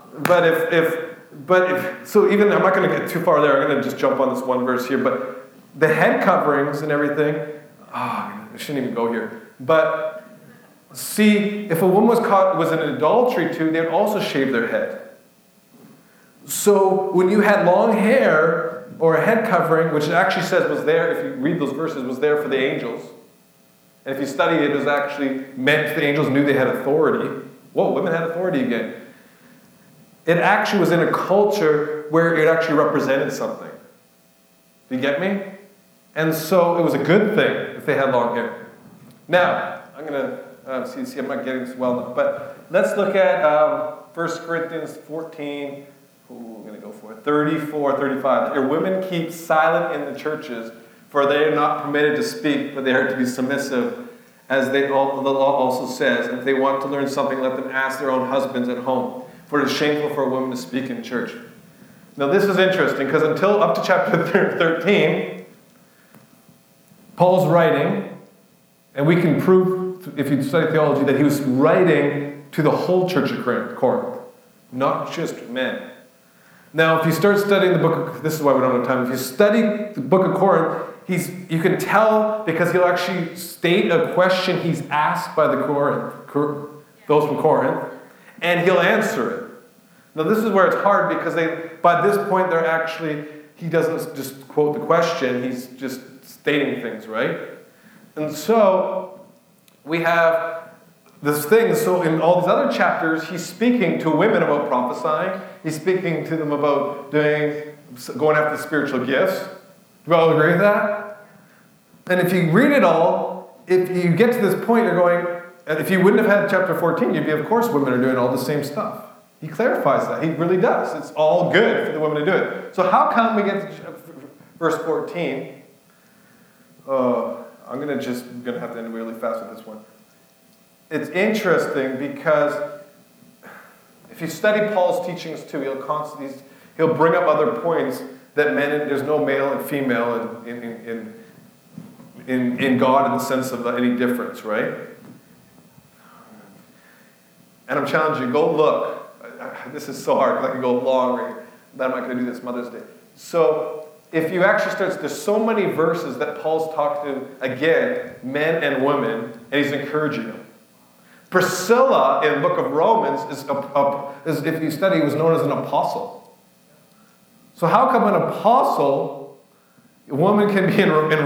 So even I'm not going to get too far there. I'm going to just jump on this one verse here. But the head coverings and everything, I shouldn't even go here. But see, if a woman was in adultery too, they would also shave their head. So when you had long hair or a head covering, which it actually says was there, if you read those verses, was there for the angels. And if you study it, it was actually meant the angels knew they had authority. Whoa, women had authority again. It actually was in a culture where it actually represented something. Do you get me? And so it was a good thing if they had long hair. Now, I'm going to see, I'm not getting this well enough, but let's look at 1 Corinthians 14. I'm going to go for it. 34, 35. Your women keep silent in the churches, for they are not permitted to speak, but they are to be submissive, as the law also says. And if they want to learn something, let them ask their own husbands at home, for it is shameful for a woman to speak in church. Now this is interesting, because until up to chapter 13, Paul's writing, and we can prove, if you study theology, that he was writing to the whole church of Corinth, not just men. Now, if you start studying the book of, this is why we don't have time, if you study the book of Corinth, you can tell because he'll actually state a question he's asked by those from Corinth, and he'll answer it. Now, this is where it's hard because by this point, he doesn't just quote the question, he's just stating things, right? And so, we have this thing, so in all these other chapters, he's speaking to women about prophesying. He's speaking to them about going after the spiritual gifts. Do you all agree with that? And if you read it all, if you get to this point, you're going, and if you wouldn't have had chapter 14, you'd be, of course, women are doing all the same stuff. He clarifies that. He really does. It's all good for the women to do it. So how come we get to verse 14? I'm going to have to end really fast with this one. It's interesting because if you study Paul's teachings too, he'll bring up other points that there's no male and female in God in the sense of any difference, right? And I'm challenging you, go look. This is so hard because I can go long, but I'm not going to do this Mother's Day. So if you actually start, there's so many verses that Paul's talking to, again, men and women, and he's encouraging them. Priscilla in the book of Romans is, if you study, was known as an apostle. So how come an apostle, a woman can be in the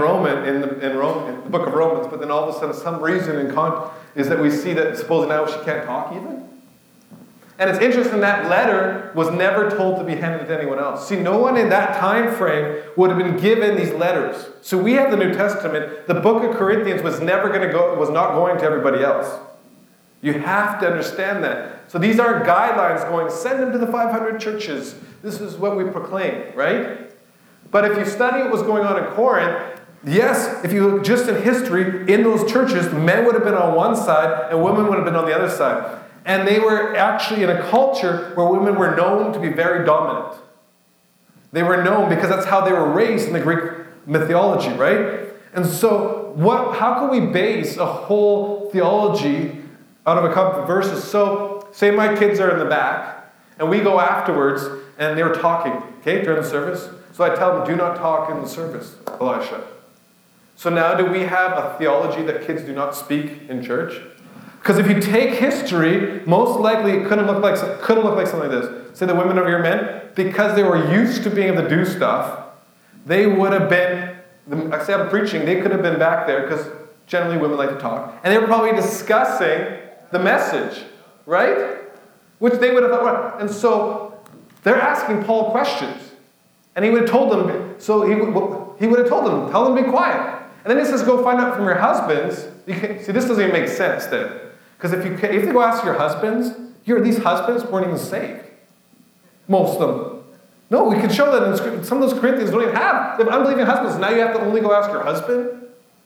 book of Romans, but then all of a sudden some reason is that we see that supposedly now she can't talk even? And it's interesting that letter was never told to be handed to anyone else. See, no one in that time frame would have been given these letters. So we have the New Testament. The book of Corinthians was not going to everybody else. You have to understand that. So these aren't guidelines going, send them to the 500 churches. This is what we proclaim, right? But if you study what was going on in Corinth, yes, if you look just in history, in those churches, men would have been on one side and women would have been on the other side. And they were actually in a culture where women were known to be very dominant. They were known because that's how they were raised in the Greek mythology, right? And so how can we base a whole theology out of a couple of verses? So, say my kids are in the back, and we go afterwards, and they were talking, okay, during the service. So I tell them, do not talk in the service, Elisha. So now do we have a theology that kids do not speak in church? Because if you take history, most likely it could have looked like something like this. Say the women of your men, because they were used to being able to do stuff, they would have been, say I'm preaching, they could have been back there, because generally women like to talk, and they were probably discussing the message, right? Which they would have thought, and so they're asking Paul questions. And he would have told them, he would have told them, tell them to be quiet. And then he says, go find out from your husbands. See, this doesn't even make sense then. Because if you go ask your husbands, these husbands weren't even saved. Most of them. No, we can show that in some of those Corinthians don't even have. They have unbelieving husbands. Now you have to only go ask your husband?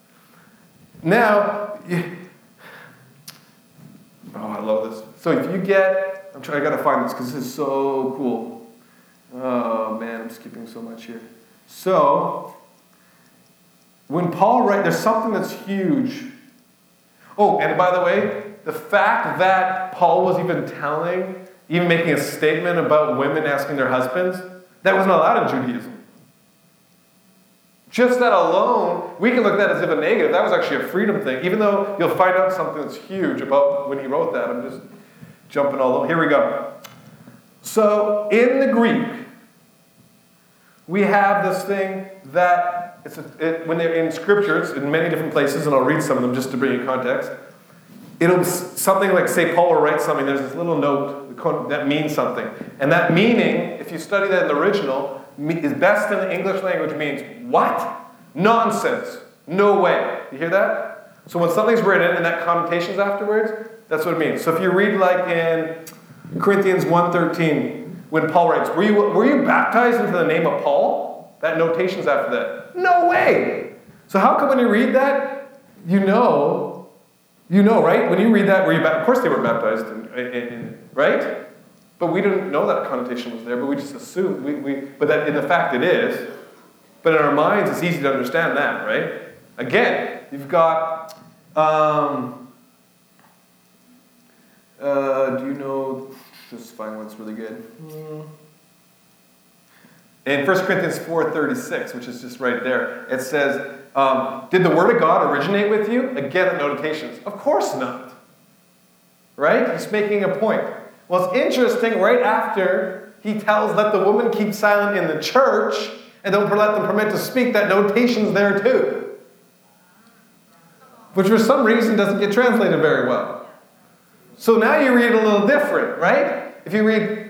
Now, I love this. So if you get, I got to find this because this is so cool. Oh man, I'm skipping so much here. So, when Paul writes, there's something that's huge. Oh, and by the way, the fact that Paul was even making a statement about women asking their husbands, that wasn't allowed in Judaism. Just that alone, we can look at that as if a negative. That was actually a freedom thing. Even though you'll find out something that's huge about when he wrote that. I'm just jumping all over. Here we go. So in the Greek, we have this thing that, when they're in scriptures, in many different places, and I'll read some of them just to bring you context, it'll be something like, say, Paul will write something, there's this little note that means something. And that meaning, if you study that in the original, is best in the English language means, what? Nonsense. No way. You hear that? So when something's written and that connotation's afterwards, that's what it means. So if you read like in Corinthians 1:13, when Paul writes, were you baptized into the name of Paul? That notation's after that. No way! So how come when you read that, you know, right? When you read that, of course they were baptized, right? But we didn't know that connotation was there, but we just assumed, but that in the fact it is. But in our minds, it's easy to understand that, right? Again, you've got, do you know, just find what's really good. In 1 Corinthians 4:36, which is just right there, it says, did the word of God originate with you? Again, the notations. Of course not. Right? He's making a point. Well, it's interesting, right after he tells, let the woman keep silent in the church, and don't let them permit to speak, that notation's there too. Which for some reason doesn't get translated very well. So now you read a little different, right? If you read,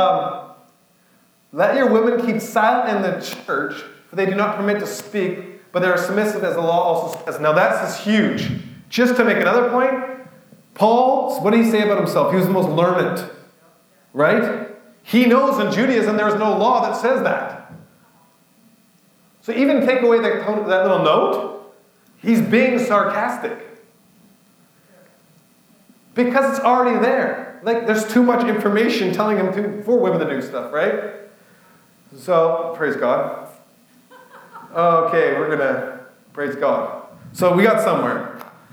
let your women keep silent in the church, for they do not permit to speak, but they are submissive as the law also says. Now that's huge. Just to make another point, Paul, what did he say about himself? He was the most learned, right? He knows in Judaism there is no law that says that. So even take away that little note, he's being sarcastic. Because it's already there. Like, there's too much information telling him for women to do stuff, right? So, praise God. Okay, we're going to praise God. So we got somewhere.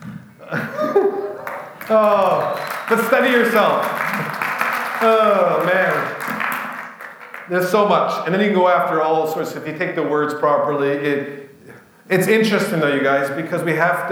Oh, but study yourself. Oh, man. There's so much. And then you can go after all sorts. If you take the words properly, it's interesting, though, you guys, because we have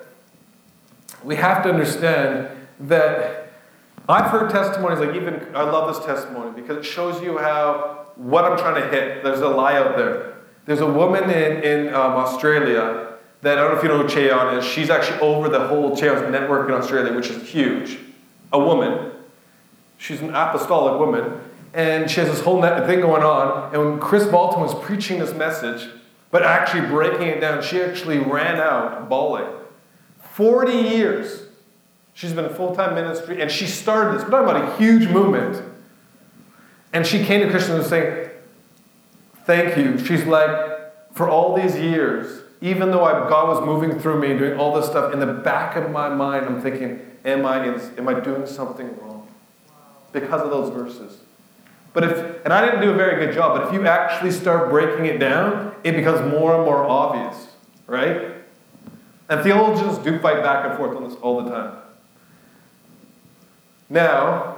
to understand that I've heard testimonies, like even, I love this testimony, because it shows you what I'm trying to hit. There's a lie out there. There's a woman in Australia that, I don't know if you know who Cheon is. She's actually over the whole Cheon's network in Australia, which is huge. A woman. She's an apostolic woman. And she has this whole thing going on. And when Chris Bolton was preaching this message, but actually breaking it down, she actually ran out bawling. 40 years. She's been in full-time ministry. And she started this. We're talking about a huge movement. And she came to Christians and saying, thank you. She's like, for all these years, even though God was moving through me, doing all this stuff, in the back of my mind, I'm thinking, am I doing something wrong? Because of those verses. And I didn't do a very good job, but if you actually start breaking it down, it becomes more and more obvious, right? And theologians do fight back and forth on this all the time. Now,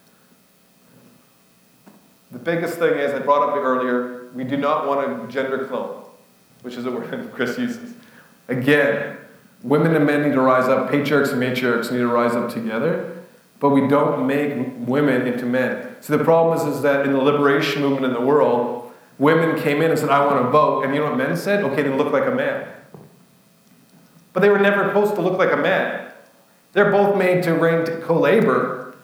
the biggest thing is, I brought up earlier, we do not want to gender clone, which is a word that Chris uses. Again, women and men need to rise up, patriarchs and matriarchs need to rise up together, but we don't make women into men. So the problem is that in the liberation movement in the world, women came in and said, I want to vote, and you know what men said? Okay, then look like a man. But they were never supposed to look like a man. They're both made to co-labor.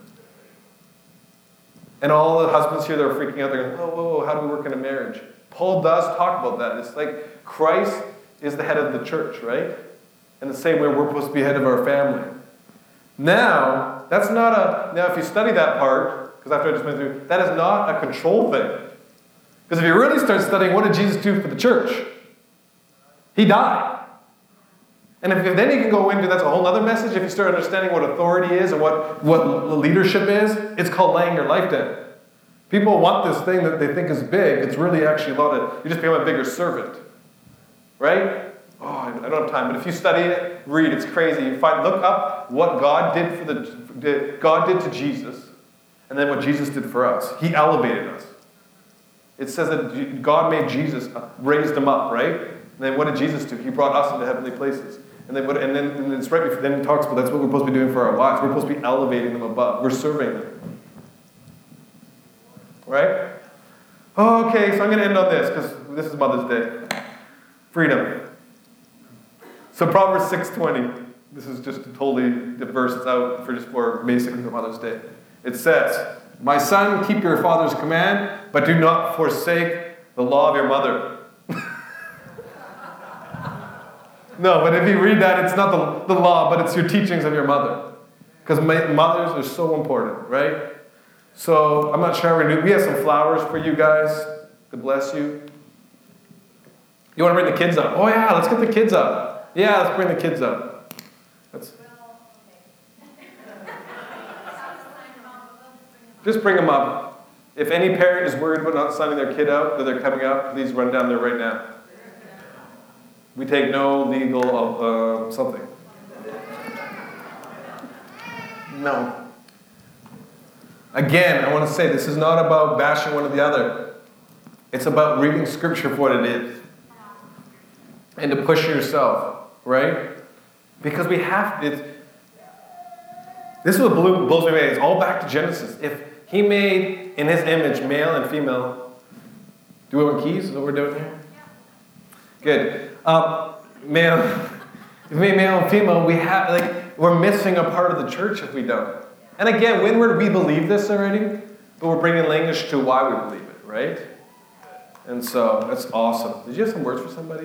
And all the husbands here, they're freaking out. They're going, whoa, how do we work in a marriage? Paul does talk about that. It's like Christ is the head of the church, right? In the same way we're supposed to be head of our family. Now, if you study that part, because after I just went through, that is not a control thing. Because if you really start studying, what did Jesus do for the church? He died. And if then you can go into, that's a whole other message, if you start understanding what authority is and what leadership is, it's called laying your life down. People want this thing that they think is big. It's really actually you just become a bigger servant. Right? Oh, I don't have time. But if you study it, read, it's crazy. Look up what God did to Jesus, and then what Jesus did for us. He elevated us. It says that God made Jesus, raised him up, right? And then what did Jesus do? He brought us into heavenly places. And then it's right before, then he talks about that's what we're supposed to be doing for our wives. We're supposed to be elevating them above. We're serving them. Right? Oh, okay, so I'm going to end on this because this is Mother's Day. Freedom. So Proverbs 6:20. This is just totally the verse that's out for basically for Mother's Day. It says, "My son, keep your father's command, but do not forsake the law of your mother." No, but if you read that, it's not the law, but it's your teachings of your mother. Because mothers are so important, right? So I'm not sure we have some flowers for you guys to bless you. You want to bring the kids up? Oh yeah, let's get the kids up. Yeah, let's bring the kids up. Just bring them up. If any parent is worried about not signing their kid out, that they're coming up, please run down there right now. We take no legal something. No. Again, I want to say this is not about bashing one or the other. It's about reading Scripture for what it is. And to push yourself, right? Because we have to. This is what blows me away. It's all back to Genesis. If he made in his image male and female. Do we want keys? Is that what we're doing here? Good. Male. If we made male and female, we're missing a part of the church if we don't. And again, Windward, we believe this already, but we're bringing language to why we believe it, right? And so that's awesome. Did you have some words for somebody?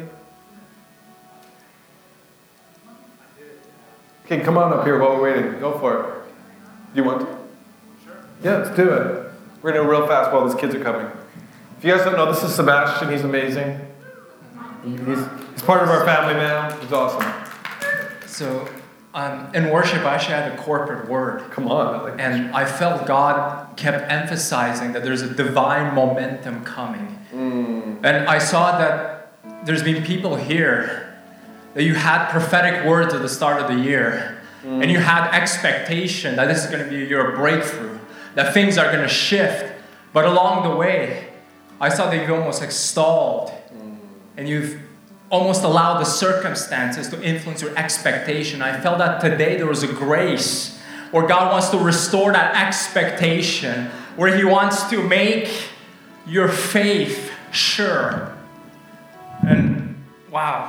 Okay, come on up here while we're waiting. Go for it. Do you want to? Sure. Yeah, let's do it. We're going to go real fast while these kids are coming. If you guys don't know, this is Sebastian. He's amazing. He's part of our family now. He's awesome. So, in worship, I actually had a corporate word. Come on. And I felt God kept emphasizing that there's a divine momentum coming. And I saw that there's been people here that you had prophetic words at the start of the year. And you had expectation that this is going to be your breakthrough, that things are going to shift. But along the way, I saw that you almost stalled. And you've almost allowed the circumstances to influence your expectation. I felt that today there was a grace where God wants to restore that expectation, where He wants to make your faith sure. And wow.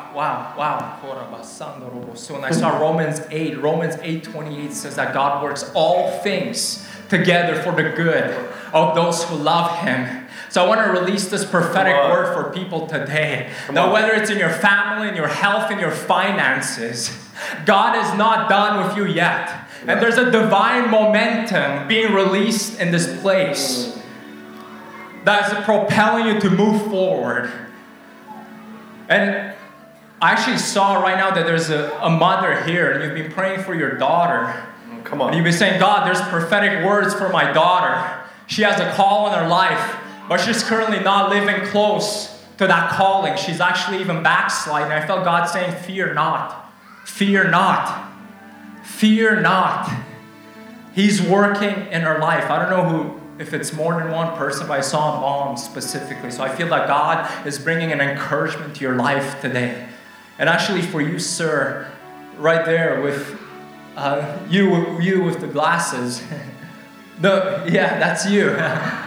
And I saw Romans 8:28 says that God works all things together for the good of those who love Him. So I want to release this prophetic word for people today. Now, whether it's in your family, in your health, in your finances, God is not done with you yet. And there's a divine momentum being released in this place that is propelling you to move forward. And I actually saw right now that there's a mother here, and you've been praying for your daughter. Come on. And you've been saying, God, there's prophetic words for my daughter. She has a call in her life, but she's currently not living close to that calling. She's actually even backsliding. I felt God saying, fear not. Fear not. Fear not. He's working in her life. I don't know if it's more than one person, but I saw a mom specifically. So I feel that God is bringing an encouragement to your life today. And actually for you, sir, right there with you with the glasses. That's you.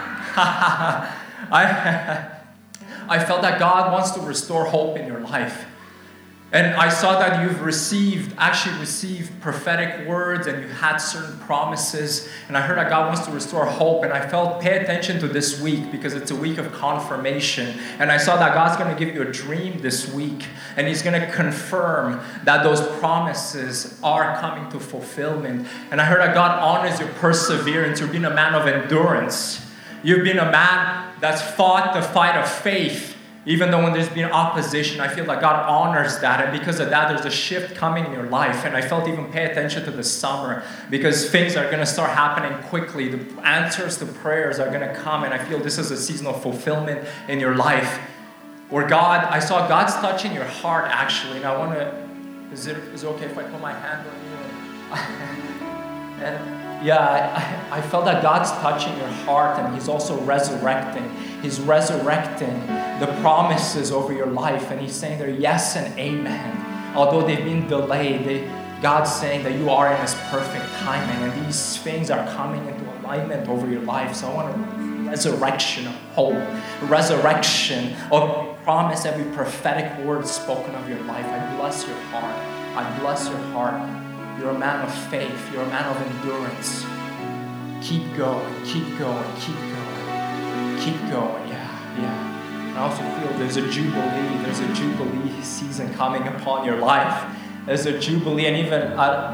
I felt that God wants to restore hope in your life. And I saw that you've received prophetic words, and you had certain promises. And I heard that God wants to restore hope. And I felt, pay attention to this week, because it's a week of confirmation. And I saw that God's going to give you a dream this week. And He's going to confirm that those promises are coming to fulfillment. And I heard that God honors your perseverance. You've been a man of endurance. You've been a man that's fought the fight of faith. Even though when there's been opposition, I feel like God honors that. And because of that, there's a shift coming in your life. And I felt even pay attention to the summer, because things are going to start happening quickly. The answers to prayers are going to come. And I feel this is a season of fulfillment in your life. Where I saw God's touching your heart, actually. And I want to, is it okay if I put my hand on you? And I felt that God's touching your heart, and He's also resurrecting. He's resurrecting the promises over your life, and He's saying they're yes and amen. Although they've been delayed, God's saying that you are in His perfect timing, and these things are coming into alignment over your life. So I want a resurrection of hope, resurrection of promise, every prophetic word spoken of your life. I bless your heart. I bless your heart. You're a man of faith. You're a man of endurance. Keep going, keep going, keep going. Keep going, yeah. I also feel there's a jubilee season coming upon your life. There's a jubilee, and even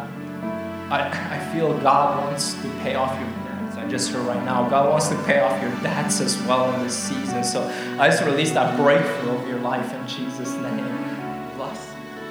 I feel God wants to pay off your debts. I just heard right now, God wants to pay off your debts as well in this season. So I just release that breakthrough over your life in Jesus' name. Bless.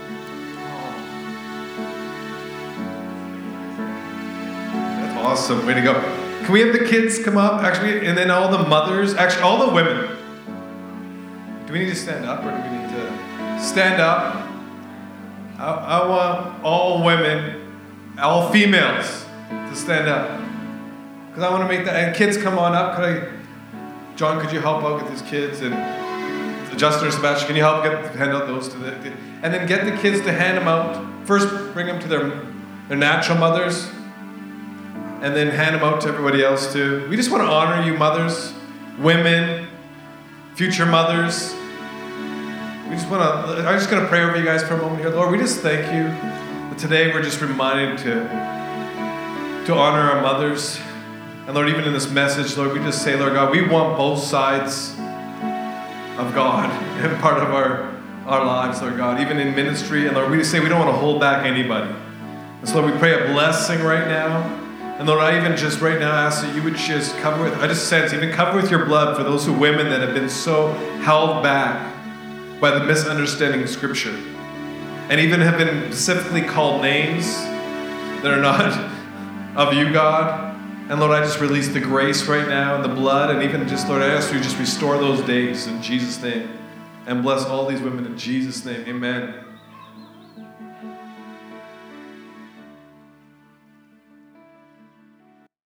Awesome, way to go. Can we have the kids come up, actually, and then all the mothers, actually all the women. Do we need to stand up, or do we need to stand up? I want all women, all females to stand up. Because I want to make that, and kids come on up. John, could you help out with these kids? And Justin or Sebastian, can you help hand out those to the, and then get the kids to hand them out. First, bring them to their natural mothers, and then hand them out to everybody else too. We just want to honor you, mothers, women, future mothers. I'm just going to pray over you guys for a moment here. Lord, we just thank you that today we're just reminded to honor our mothers. And Lord, even in this message, Lord, we just say, Lord God, we want both sides of God and part of our lives, Lord God, even in ministry. And Lord, we just say we don't want to hold back anybody. And so Lord, we pray a blessing right now. And Lord, I even just right now ask that you would just cover with your blood for those women that have been so held back by the misunderstanding of Scripture, and even have been specifically called names that are not of you, God. And Lord, I just release the grace right now and the blood, and even just, Lord, I ask you just restore those days in Jesus' name, and bless all these women in Jesus' name. Amen.